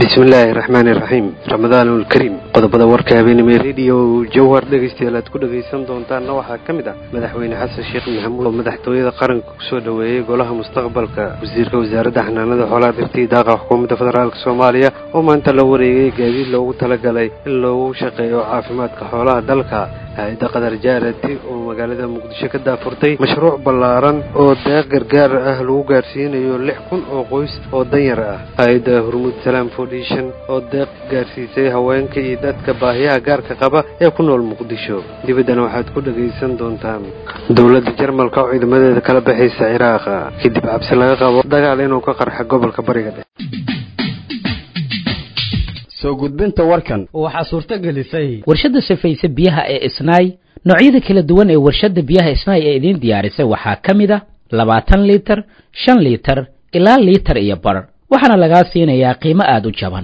بسم الله الرحمن الرحيم رمضان الكريم qodobada warka habeenimo radio jawhar dhageystayaal ku dhageysan doontaan waxa kamida madaxweyne xasan sheekh maxamuud oo madaxtooyada qaranka ku soo dhaweeyay golaha mustaqbalka wasiirka wasaaradda xanaanada xoolaha dhirtii daaqa xukuumadda federaalka Soomaaliya oo maanta la wareegay gaadiid loogu talagalay in loogu shaqeeyo caafimaadka xoolaha dalka hay'adda qadar jaarati oo magaalada Muqdisho ka daafurtay mashruuc ballaaran oo deeq gargaar ah lagu gaarsiinayo 6,000 oo qoys oo danyar ah hay'adda Hormuud Salaam Foundation oo deeq gaarsiisay haweenka iyo dadka baahiyaha gaarka qaba ee ku nool Muqdisho dibadana waxaad ku dhageysan doontaan dawladda Jarmalka oo ciidamadeeda kala bixisay Ciraaq kadib cabsi laga qabo dagaal inuu ka qarxo gobolka Bariga Dhexe soo gudbinta warkan waxa suurta gelisay warshada sifaysa biyaha ee Isnaay noocyada kala duwan ee warshada biyaha Isnaay ee idin diyaarisay waxa kamida 20 litir 5 litir ilaa litir iyo bar waxaana laga siinayaa qiimo aad u jaban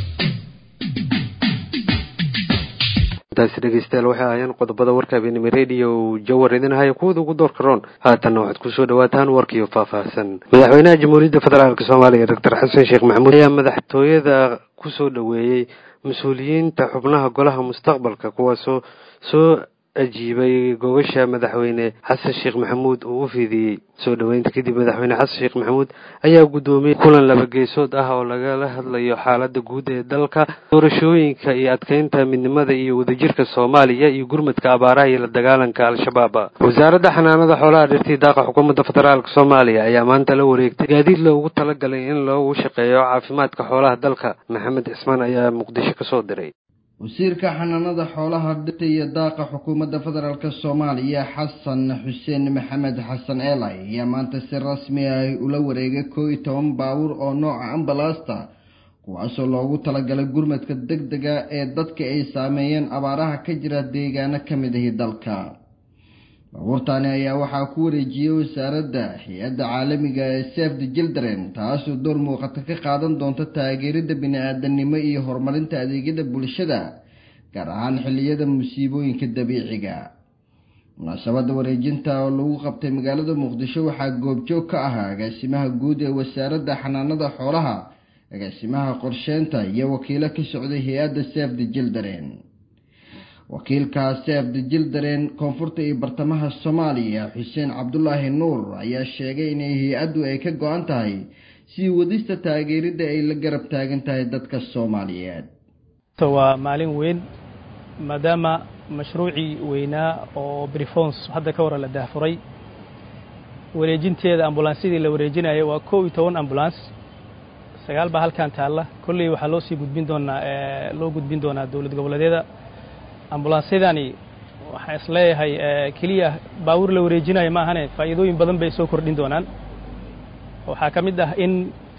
dhegeystayaal waxa ayaan qodobada warka habeenimo radio jawhar idinahay kuwada ugu door karoon haatan waxaad ku soo dhawaataan warkiyo faahfaahsan madaxweynaha jamhuuriyadda federaalka Soomaaliya Dr. Xasan Sheekh Maxamuud ayaa madaxtooyada ku soo dhaweeyay mas'uuliyiinta xubnaha golaha mustaqbalka kuwaasoo soo ajiibay gobasha madaxweyne xasan sheekh maxamuud oo u fidiyay soo dhaweynta kadib madaxweyne xasan sheekh maxamuud ayaa gudoomiyay kulan laba geesood ah oo laga hadlayo xaaladda guud ee dalka doorashooyinka iyo adkeynta midnimada iyo wadajirka Soomaaliya iyo gurmadka abaaraha iyo la dagaalanka al-shabaab wasaaradda xanaanada xoolaha dhirtii daaqa xukuumadda federaalka Soomaaliya ayaa maanta la wareegtay gaadiid loogu talagalay in loogu shaqeeyo caafimaadka xoolaha dalka maxamed cismaan ayaa Muqdisho ka soo diray wasiirka xanaanada xoolaha dhirta iyo daaqa xukuumadda federaalka Soomaaliya Xasan Xuseen Maxamed Xasan Eelay ayaa maanta si rasmi ah ula wareegay 11 baabuur oo nooca ambalaasta kuwaasoo loogu talagalay gurmadka degdega ee dadka ay saameeyeen abaaraha ka jira deegaano kamid ah dalka baabuurtani ayaa waxaa ku wareejiyay wasaaradda hay'adda caalamiga ee Save the Children taasoo door muuqata ka qaadan doonta taageerida bini'aadanimo iyo horumarinta adeegyada bulshada gaar ahaan xilliyada musiibooyinka dabiiciga munaasabadda wareejinta oo lagu qabtay magaalada Muqdisho waxaa goobjoog ka ahaa agaasimaha guud ee wasaaradda xanaanada xoolaha agaasimaha qorsheynta iyo wakiilo ka socday hay'adda Save the Children wakiilka Save the Children koonfurta iyo bartamaha Soomaaliya Xuseen Cabdullaahi Nuur ayaa sheegay in hay'addu ay ka go'an tahay si wadista taageerida ay la garab taagan tahay dadka Soomaaliyeed waa maalin weyn maadaama mashruucii weynaa oo Brifons hadda ka waran la daafuray wareejinteeda ambulansidii la wareejinayo waa 11 ambulance 9 ba halkan taala kulli waxa loo sii gudbin doonaa dawlad goboleedyada ambulansidani waxa isleeyahay kaliya baawur la wareejinayo ma ahane faa'iidooyin badan bay soo kordhin doonaan waxa kamid ah in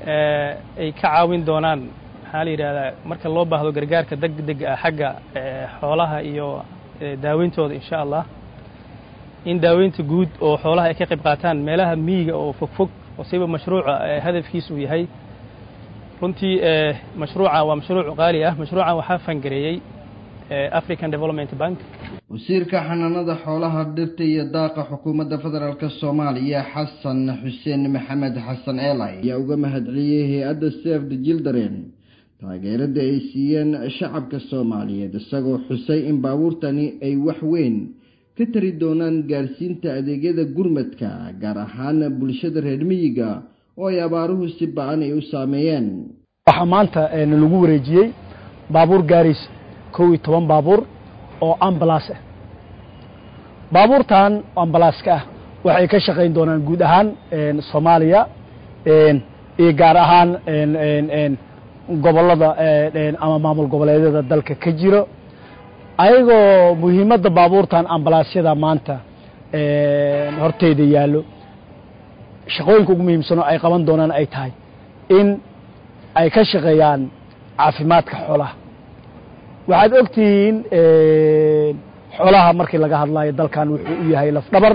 ay ka caawin doonaan maxaa la yiraahdaa marka loo baahdo gargaarka degdeg ah xagga xoolaha iyo daaweyntooda insha Allah in daaweynta guud oo xoolaha ay ka qayb qaataan meelaha miyiga oo fog oo siba mashruuca hadafkiisu yahay runtii mashruuca waa mashruuc qaali ah mashruucan waxa fangareeyay African Development Bank wasiirka xanaanada xoolaha dhirta iyo daaqa xukuumadda federaalka Soomaaliya Xasan Xuseen Maxamed Xasan Eelay ayaa uga mahadceliyay hay'adda Save the Children taageerada ay siiyeen shacabka Soomaaliyeed isagoo xusay in baabuurtani ay wax weyn ka tari doonaan gaarsiinta adeegyada gurmadka gaar ahaan bulshada reer miyiga oo ay abaaruhu si ba'an ay u saameeyeen waxa maanta lagu wareejiyay baabuur gaaris 11 baabuur oo ambulance baabuurtan ambulance waxay ka shaqeyn doonaan guud ahaan Soomaaliya iyo gaar ahaan gobolada ama maamul goboleedyada dalka ka jiro ayagoo muhiimadda baabuurtan ambulance-yada maanta horteeda yaalo shaqooyinka ugu muhiimsan oo ay qaban doonaan ay tahay in ay ka shaqeeyaan caafimaadka xoolaha waxaad ogtihiin xoolaha markii laga hadlayo dalkan wuxuu u yahay laf dhabar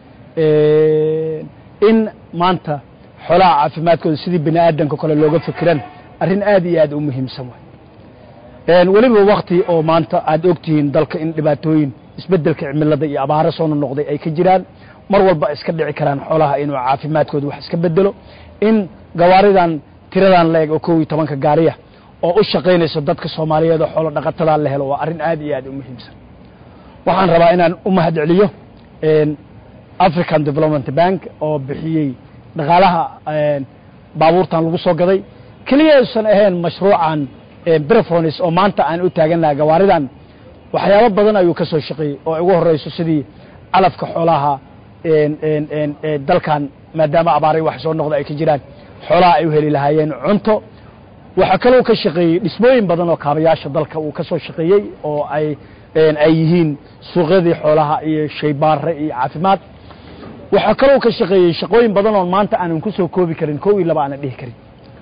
in maanta xoolaha caafimaadkooda sidii bini'aadanka kale looga fikiran arrin aad iyo aad u muhiimsan way waliba waqti oo maanta aad ogtihiin dalka in dhibaatooyin isbeddelka cimilada iyo abaaro soo noqday ay ka jiraan mar walba iska dhici karaan xoolaha inuu caafimaadkooda wax iska bedelo in gawaaridan tiradan leeg oo 12 gaariya oo u shaqaynayso dadka Soomaaliyeed oo xoolo dhaqatada la helo waa arrin aad iyo aad u muhiimsan waxaan rabaa inaan u mahad celiyo African Development Bank oo bixiyay dhaqaalaha baabuurtan lagu soo gaday kaliya aysan ahayn mashruucan Brefonis oo maanta aan u taaganahay gawaaridan waxyaabo badan ayuu ka soo shaqeeyay oo ugu horeyso sidii calafka xoolaha dalkan maadaama abaaray wax soo noqda ay ka jiraan xoolaha ay u heli lahaayeen cunto waxa kale oo ka shaqeeyay dhismooyin badan oo kaabayaasha dalka uu ka soo shaqeeyay oo ay yihiin suuqyadii xoolaha iyo shaybaarre iyo caafimaad waxa kale oo ka shaqeeyay shaqooyin badan oo maanta aan ku soo koobi karin 1 iyo 2 aan dhihi karin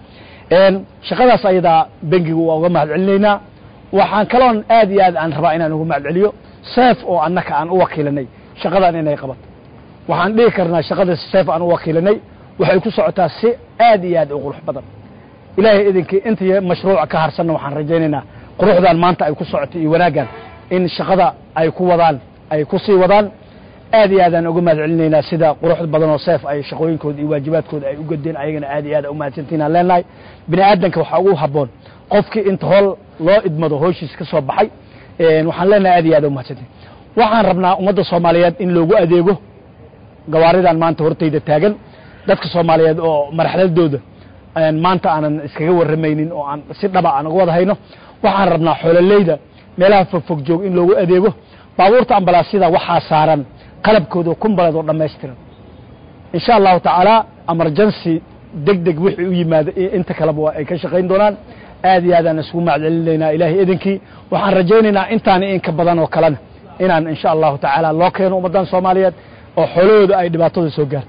shaqadaas ayada bangigu waa uga mahad celinaynaa waxaan kaloon aad iyo aad aan rabaa inaan uga mahad celiyo seef oo annaka aan u wakiilanay shaqadan inay qabato waxaan dhihi karnaa shaqada seef aan u wakiilanay waxay ku socotaa si aad iyo aad u qurux badan ilaahay idinkii intii mashruuca ka harsanna waxaan rajaynaynaa quruxdan maanta ay ku socoto iyo wanaagan in shaqada ay ku wadaan ay ku sii wadaan aad iyo aad aan uga mahad celinaynaa sida quruxda badan oo seef ay shaqooyinkooda iyo waajibaadkooda ay u gadeen ayagana aad iyo aad u mahadsantiina leenahay bini aadanka waxa ugu haboon qofkii inta hool loo idmado howshiis ka soo baxay waxaan leenahay aad iyo aad u mahadsantiin waxaan rabnaa ummadda Soomaaliyeed in loogu adeego gawaaridan maanta hortayda taagan dadka Soomaaliyeed oo marxaladooda maanta aanan iskaga waramaynin oo aan si dhaba aan uga wada hayno waxaan rabnaa xoololeyda meelaha fog joog in loogu adeego baabuurta ambalaasyada waxaa saaran qalabkooda kumbalad oo dhameystiran insha Allah taala emergency degdeg wixii u yimaado inta kale ay ka shaqeyn doonaan aad iyo aad aan isku macdalinaynaa ilaahay idinkii waxaan rajaynaynaa intaan in ka badan oo kalena inaan insha Allah taala loo keeno ummadan Soomaaliyeed oo xoolahooda ay dhibaatada soo gaarto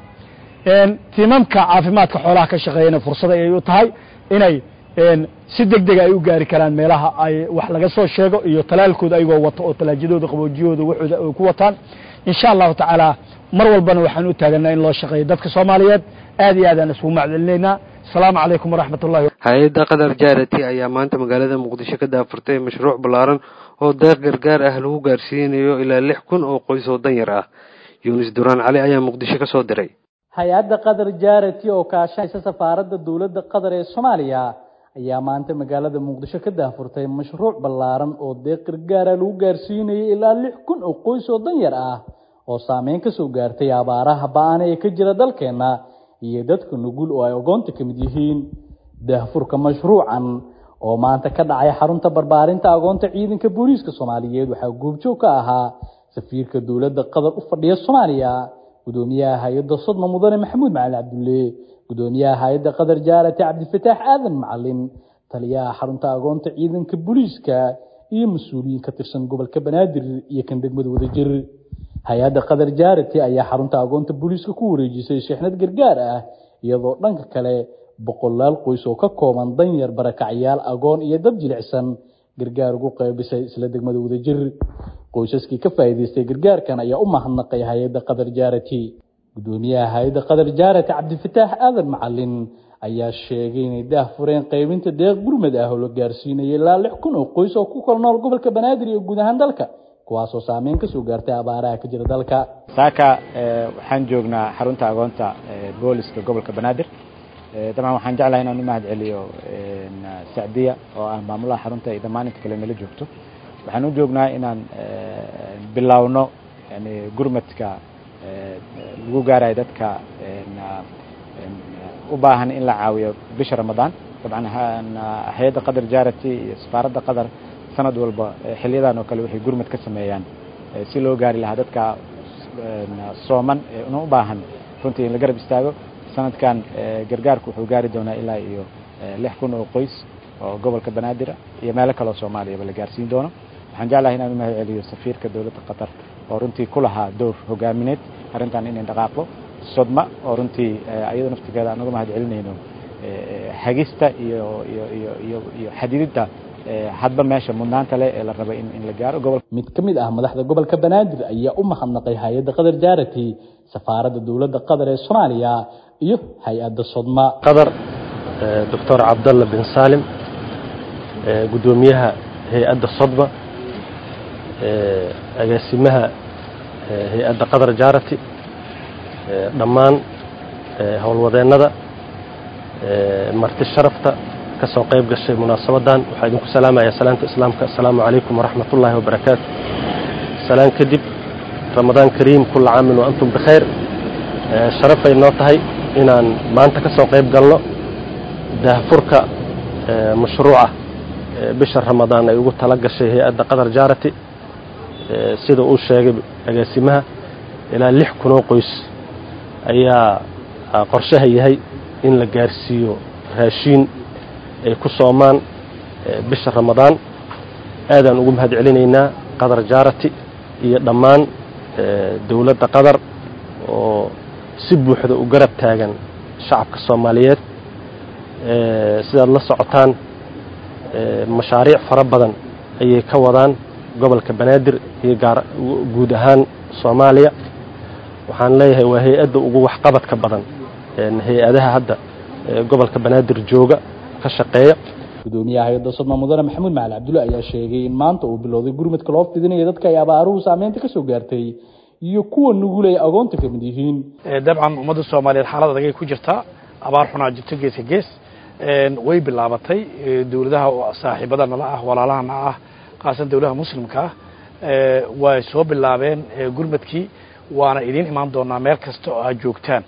tiimamka caafimaadka xoolaha ka shaqeeyana fursad ay u tahay inay si degdeg ay u gaari karaan meelaha ay wax laga soo sheego iyo talaalkooda ayagoo wato oo talaajidooda qaboojiyooda waxooda ay ku wataan insha Allah taala mar walbana waxaan u taaganaa in loo shaqeeyo dadka Soomaaliyeed aad iyo aad aan isku macdalinaynaa السلام عليكم ورحمة الله. hay-adda qadar jaarati ayaa maanta magaalada muqdisho ka daafurtay mashruuc ballaaran oo deeq gargaar ah lagu gaarsiinayo ilaa 6,000 oo qoys oo danyar ah Yuunus Duraan Cali ayaa muqdisho ka soo diray. hay-adda qadar jaarati oo kaashanaysa safaaradda dawladda qatar ee Soomaaliya ayaa maanta magaalada muqdisho ka daafurtay mashruuc ballaaran oo deeq gargaar ah lagu gaarsiinayo ilaa 6,000 oo qoys oo danyar ah oo saameyn ka soo gaartay abaaraha ba'an ee ka jira dalkeena iyo dadka nugul oo ay ogoonta ka mid yihiin daafurka mashruucan oo maanta ka dhacay xarunta barbaarinta agoonta ciidanka booliiska Soomaaliyeed waxa goobjoog ka ahaa safiirka dawladda qatar u fadhiya Soomaaliya gudoomiyaha hay'adda Sodma Mudane Maxamuud Macalin Cabdulle gudoomiyaha hay'adda qadar jaarati Cabdifataax Aadan Macalin taliyaha xarunta agoonta ciidanka booliiska iyo mas'uuliyiin ka tirsan gobolka Banaadir iyo kan degmada Wadajir hay-adda qadar jaarati ayaa xarunta agoonta booliiska ku wareejisay shixnad gargaar ah iyadoo dhanka kale boqolaal qoys oo ka kooban danyar barakacyaal agoon iyo dad jilicsan gargaar ugu qaybisay isla degmada Wadajir qoysaskii ka faa'iideystay gargaarkan ayaa u mahadnaqay hay-adda qadar jaarati gudoomiyaha hay-adda qadar jaarati Cabdifataax Aadan Macalin ayaa sheegay inay daafureen qaybinta deeq gurmad ah oo la gaarsiinayay ilaa 6,000 oo qoys oo ku kala nool gobolka Banaadir iyo guud ahaan dalka kuwaasoo saameyn ka soo gaartay abaaraha ka jira dalka saaka waxaan joognaa xarunta agoonta booliska gobolka Banaadir dabcan waxaan jeclahay inaan u mahad celiyo Saadiya oo ah maamulaha xarunta iyo dhammaan kale meel joogto waxaan u joognaa inaan bilowno yani gurmadka lagu gaaray dadka u baahan in la caawiyo bisha Ramadaan dabcan hay'adda qadar jaarati iyo safaaradda qadar sanad walba xiliyadan oo kale waxay gurmad ka sameeyaan si loo gaari lahaa dadka sooman ee u baahan runtii in la garab istaago sanadkan gargaarku wuxuu gaari doonaa ilaa iyo 6,000 oo qoys oo gobolka Banaadir iyo meelo kale oo Soomaaliya la gaarsiin doono waxaan jeclahay inaan u mahad celiyo safiirka dawladda qatar oo runtii ku lahaa door hogaamineed arrintan inay dhaqaaqo Sodma oo runtii ayada naftigeeda aan uga mahad celinayno hagista iyo xadidida hadba meesha mudnaanta leh ee la rabo in la gaaro gobol mid kamid ah madaxda gobolka Banaadir ayaa u mahadnaqay hay'adda qadar jaarati safaaradda dawladda qatar ee Soomaaliya iyo hay'adda Sodma qatar Dr. Abdullah bin Salim gudoomiyaha hay'adda Sodma agaasimaha hay'adda qadar jaarati dhammaan howlwadeennada marti sharafta ka soo qayb gashay munaasabadan waxaan idinku salaamayaa salaanta islaamka assalaamu calaykum waraxmatullaahi wabarakaatu salaan kadib ramadaan kariim kulla caamin wa antum bikhayr sharafay noo tahay inaan maanta ka soo qayb galno daahfurka mashruuca bisha ramadaan ay ugu tala gashay hay-adda qadar jaarati sida uu sheegay agaasimaha ilaa 6,000 oo qoys ayaa qorshaha yahay in la gaarsiiyo raashiin ay ku soomaan bisha ramadaan aadaan ugu mahad celinaynaa qadar jaarati iyo dhammaan dawladda qadar oo si buuxda u garab taagan shacabka Soomaaliyeed sidaad la socotaan mashaariic fara badan ayay ka wadaan gobolka Banaadir iyo guud ahaan Soomaaliya waxaan leeyahay waa hay-adda ugu waxqabadka badan hay-adaha hadda gobolka Banaadir jooga ka shaqeeya gudoomiyaha hay'adda Sodma Mudane Maxamuud Macali Cabdulle ayaa sheegay in maanta uu bilowday gurmadka loo fidinayo dadka ay abaaruhu saameynta ka soo gaartay iyo kuwa nugul ay agoonta ka mid yihiin dabcan ummadda Soomaaliyeed xaalad adag ay ku jirtaa abaar xun jirto gees way bilaabatay dawladaha saaxiibada nala ah walaalahana ah qaasan dawladaha muslimka way soo bilaabeen gurmadkii waana idin imaan doonaa meel kasta oo aad joogtaan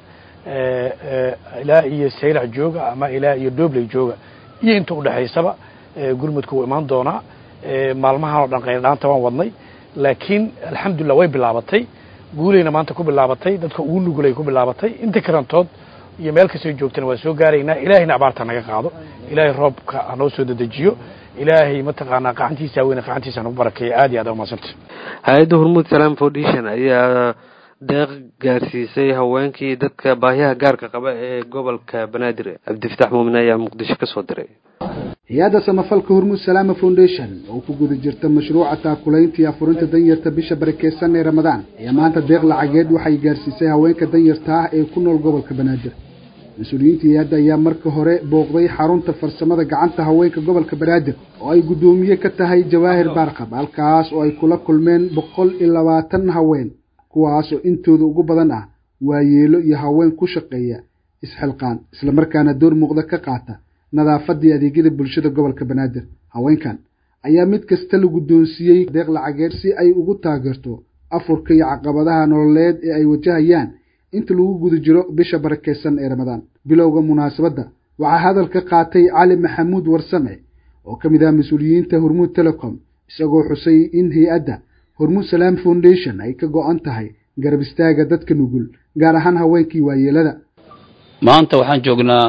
ilaa iyo saylac jooga ama ilaa iyo doobley jooga iyo inta u dhaxaysaba gurmadku wuu imaan doonaa maalmahan oo dhan qayldhaanta waan wadnay laakiin alxamdulillah way bilaabatay guulayna maanta ku bilaabatay dadka ugu nugulay ku bilaabatay inta karantood iyo meel kasta ay joogtaan waa soo gaaraynaa ilaahayna abaarta naga qaado ilaahay roobka anoo soo dedejiyo ilaahay mataqaanaa qacantiisa weyna qacantiisa nagu barakeeyo aad iyo aad u mahadsantahay hay-adda Hormuud Salaam Foundation ayaa deeq gaarsiisay haweenkii dadka baahiyaha gaarka qaba ee gobolka Banaadir Cabdifataax Muumin ayaa Muqdisho ka soo diray hay-adda samafalka Hormuud Salaam Foundation oo ku guda jirta mashruuca taakulaynta iyo afurinta danyarta bisha barakeysan ee Ramadaan ayaa maanta deeq lacageed waxay gaarsiisay haweenka danyarta ah ee ku nool gobolka Banaadir mas'uuliyiinta hay-adda ayaa marka hore booqday xarunta farsamada gacanta haweenka gobolka Banaadir oo ay gudoomiye ka tahay Jawaahir Barqab halkaas oo ay kula kulmeen 120 haween kuwaas oo intooda ugu badan ah waayeelo iyo haween ku shaqeeya isxilqaan isla markaana door muuqda ka qaata nadaafadda adeegyada bulshada gobolka Banaadir haweenkan ayaa mid kasta lagu doonsiiyay deeq lacageed si ay ugu taageerto afurka iyo caqabadaha nololeed ee ay wajahayaan inta lagu guda jiro bisha barakeysan ee Ramadaan bilowga munaasabadda waxaa hadal ka qaatay Cali Maxamuud Warsame oo kamid ah mas'uuliyiinta Hormuud Telecom isagoo xusay in hay-adda Hormuud Salaam Foundation ay ka go'an tahay garab istaaga dadka nugul gaar ahaan haweenkii waayeelada maanta waxaan joognaa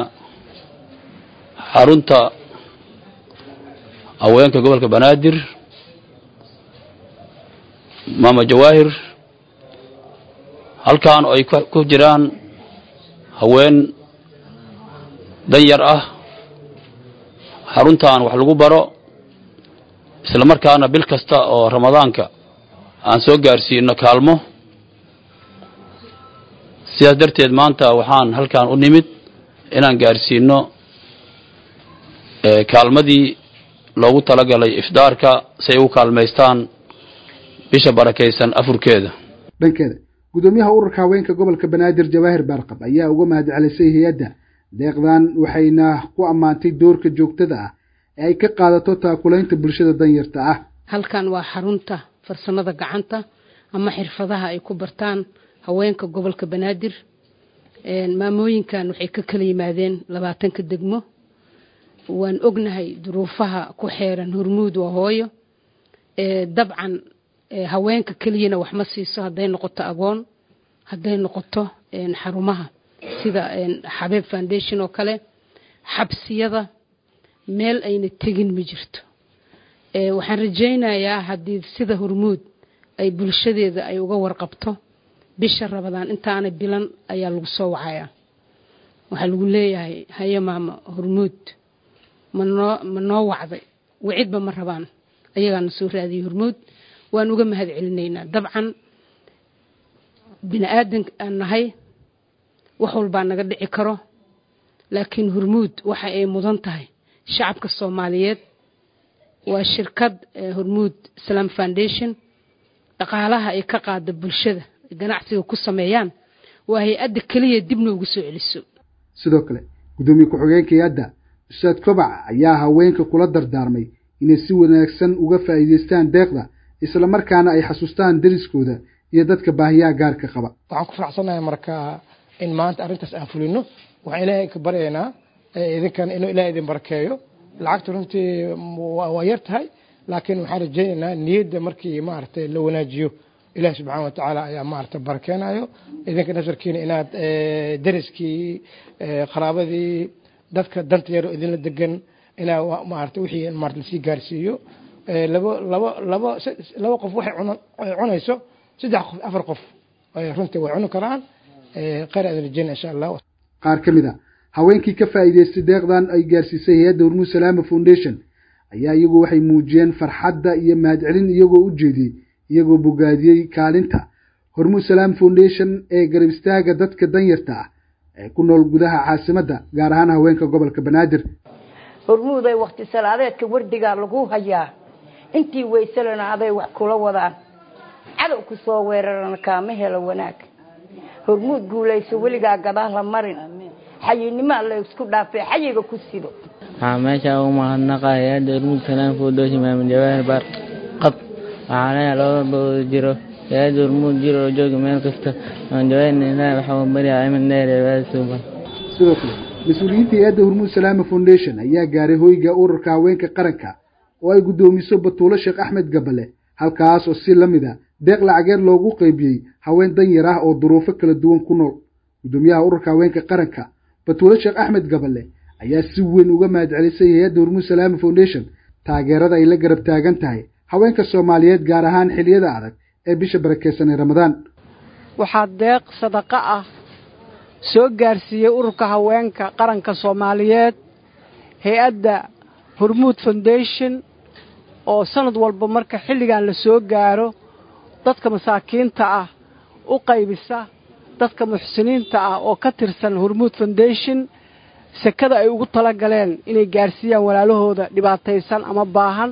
xarunta haweenka gobolka Banaadir Mama Jawaahir halkaan ay ku jiraan haween danyar ah xaruntaan wax lagu baro isla markaana bil kasta oo Ramadaanka aan soo gaarsiino kaalmo sidaas darteed maanta waxaan halkaan u nimid inaan gaarsiino kaalmadii loogu talagalay ifdaarka si ay u kaalmaystaan bisha barakeysan afurkeeda dhankeeda gudoomiyaha ururka haweenka gobolka Banaadir Jawaahir Barqab ayaa uga mahad celisay hay'adda deeqdan waxayna ku ammaantay doorka joogtada ah ee ay ka qaadato taakulaynta bulshada danyarta ah halkan waa xarunta farsamada gacanta ama xirfadaha ay ku bartaan haweenka gobolka Banaadir maamooyinkan waxay ka kala yimaadeen 20 degmo waan ognahay duruufaha ku xeeran Hormuud waa hooyo dabcan haweenka kaliyana wax ma siiso haday noqoto agoon haday noqoto xarumaha sida Xabeeb Foundation oo kale xabsiyada meel ayna tagin ma jirto waxaan rajaynayaa hadii sida Hormuud ay bulshadeeda ay uga warqabto bisha Ramadaan intaana bilan ayaa lagu soo wacayaa waxa lagu leeyahay haye maama Hormuud ma noo wacday wicidba ma rabaan ayaga soo raadiyay Hormuud waan uga mahad celinaynaa dabcan bini aadan aan nahay wax walba naga dhici karo laakiin Hormuud waxa ay mudan tahay shacabka Soomaaliyeed waa shirkad Hormuud Salaam Foundation dhaqaalaha ay ka qaado bulshada ganacsiga ku sameeyaan waa hay'adda kaliya dib noogu soo celiso sidoo kale gudoomiye ku-xigeenka hay'adda ustaad kobac ayaa haweenka kula dardaarmay inay si wanaagsan uga faa'iidaystaan deeqda isla markaana ay xasuustaan deriskooda iyo dadka baahiyaha gaarka qaba. waxaan ku faraxsanahay marka in maanta arrintaas aan fulino waxaan ilaahay ka baryaynaa idinkan inuu ilaahay idin barakeeyo lacagta runtii waa yar tahay laakiin waxaan rajaynaynaa niyadda markii maaragtay la wanaajiyo ilaahay subxaana wa tacaala ayaa maaragtay barakeenayo idinka nasarkiina inaad deriskii qaraabadii dadka danta yar oo idinla degan inaa maaragtay wixii maaragtay lasii gaarsiiyo laba qof waxay cunayso 3 qof 4 qof runtii way cuni karaan qaar aad rajayna insha Allah. qaar kamida haweenkii ka faa'iideystay deeqdan ay gaarsiisay hay'adda Hormuud Salaama Foundation ayaa iyagu waxay muujiyeen farxadda iyo mahadcelin iyagoo u jeediyay iyagoo bogaadiyay kaalinta Hormuud Salaama Foundation ee garab istaaga dadka danyarta ah ee ku nool gudaha caasimadda gaar ahaan haweenka gobolka Banaadir. Hormuud ay waqti salaadeedka wardiga lagu hayaa intii weysalana aday wax kula wadaan cadow ku soo weerarana kaama helo wanaag. Hormuud guulayso weligaa gadaal la marin xayinimo la isku dhaafay xayiga ku sido. meesha uu mahadnaqaya Hormuud Salaama Foundation Maamul Jawaahir Bar qab waxaana loo jiro Hormuud jiro jooga meel kasta aan jawaanina waxa uu bariyaa iman dheer suuban. sidoo kale mas'uuliyiinta hay'adda Hormuud Salaama Foundation ayaa gaaray hoyga ururka haweenka qaranka oo ay gudoomiso Batuulo Sheekh Axmed Gabale halkaas oo si lamida deeq lacageed loogu qaybiyay haween danyar ah oo duruufo kala duwan ku nool. gudoomiyaha ururka haweenka qaranka Batuulo Sheekh Axmed Gabale ayaa si weyn uga mahadcelisay hay'adda Hormuud Salaama Foundation taageerada ay la garab taagan tahay haweenka Soomaaliyeed gaar ahaan xilliyada adag ee bisha barakeysan ee Ramadaan. waxaa deeq sadaqa ah soo gaarsiiyay ururka haweenka qaranka Soomaaliyeed hay'adda Hormuud Foundation oo sanad walba marka xilligan la soo gaaro dadka masaakiinta ah u qaybisa dadka muxsiniinta ah oo ka tirsan Hormuud Foundation sakada ay ugu tala galeen inay gaarsiiyaan walaalahooda dhibaataysan ama baahan.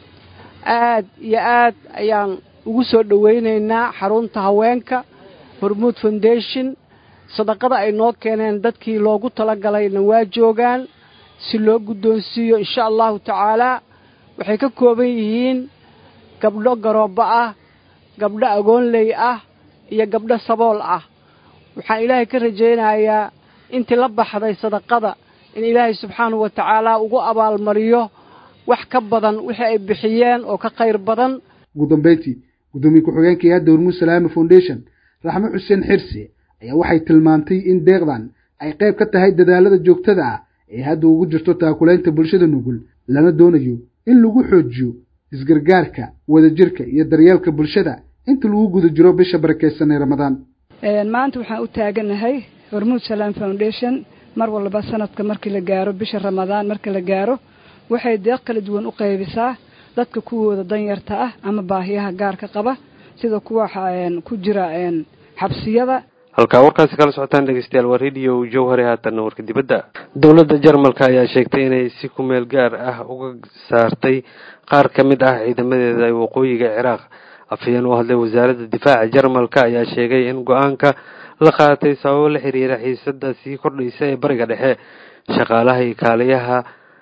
aad iyo aad ayaan ugu soo dhaweynaynaa xarunta haweenka Hormuud Foundation sadaqada ay noo keeneen dadkii loogu tala galayna waa joogaan si loo guddoonsiiyo insha Allah tacaala. waxay ka kooban yihiin gabdho garoobo ah gabdho agoonley ah iyo gabdho sabool ah. waxaan ilaahay ka rajaynayaa intii la baxday sadaqada in ilaahay subxaanahu wa tacaala ugu abaalmariyo wax ka badan wixii ay bixiyeen oo ka khayr badan. ugu dambeyntii gudoomiye ku-xigeenka hay'adda Hormuud Salaama Foundation Raxmo Xuseen Xirsi ayaa waxay tilmaantay in deeqdan ay qayb ka tahay dadaalada joogtada ah ee hadda ugu jirto taakulaynta bulshada nugul lana doonayo in lagu xoojiyo isgargaarka wadajirka iyo daryeelka bulshada inta lagu guda jiro bisha barakeysan ee Ramadaan. maanta waxaan u taaganahay Hormuud Salaama Foundation mar walba sanadka markii la gaaro bisha Ramadaan markii la gaaro waxay deeq kala duwan u qaybisaa dadka kuwooda danyarta ah ama baahiyaha gaarka qaba sida kuwa ku jira xabsiyada. halka warkaasi kala socotaan dhageystayaal waa radio Jowhar haatan warka dibadda. dawladda Jarmalka ayaa sheegtay inay si ku meel gaar ah uga saartay qaar ka mid ah ciidamadeeda waqooyiga Ciraaq. afhayeen u hadlay wasaaradda difaaca Jarmalka ayaa sheegay in go'aanka la qaatay sababo la xiriira xiisadda sii kordhaysa ee bariga dhexe. shaqaalaha kaaliyaha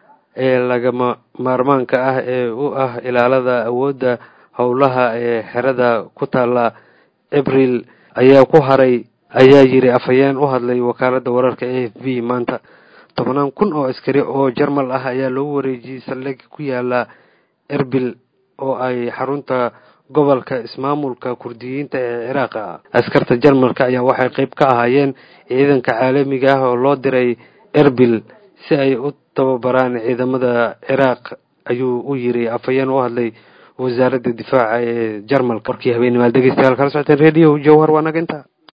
ee lagama maarmaanka ah ee u ah ilaalada awoodda howlaha ee xerada ku taala April ayaa ku haray ayaa yiri afhayeen u hadlay wakaaladda wararka AFP maanta. 10,000 oo askari oo Jarmal ah ayaa loo wareejiyay saldhig ku yaala Erbil oo ay xarunta gobolka ismaamulka Kurdiyiinta ee Ciraaq. askarta Jarmalka ayaa waxay qayb ka ahaayeen ciidanka caalamiga ah oo loo diray Erbil si ay u tababaraan ciidamada Ciraaq ayuu u yiri afhayeen u hadlay wasaaradda difaaca ee Jarmalka. warkii habeenimo dhageystayaal kala socoteen radio Jowhar waa naga inta.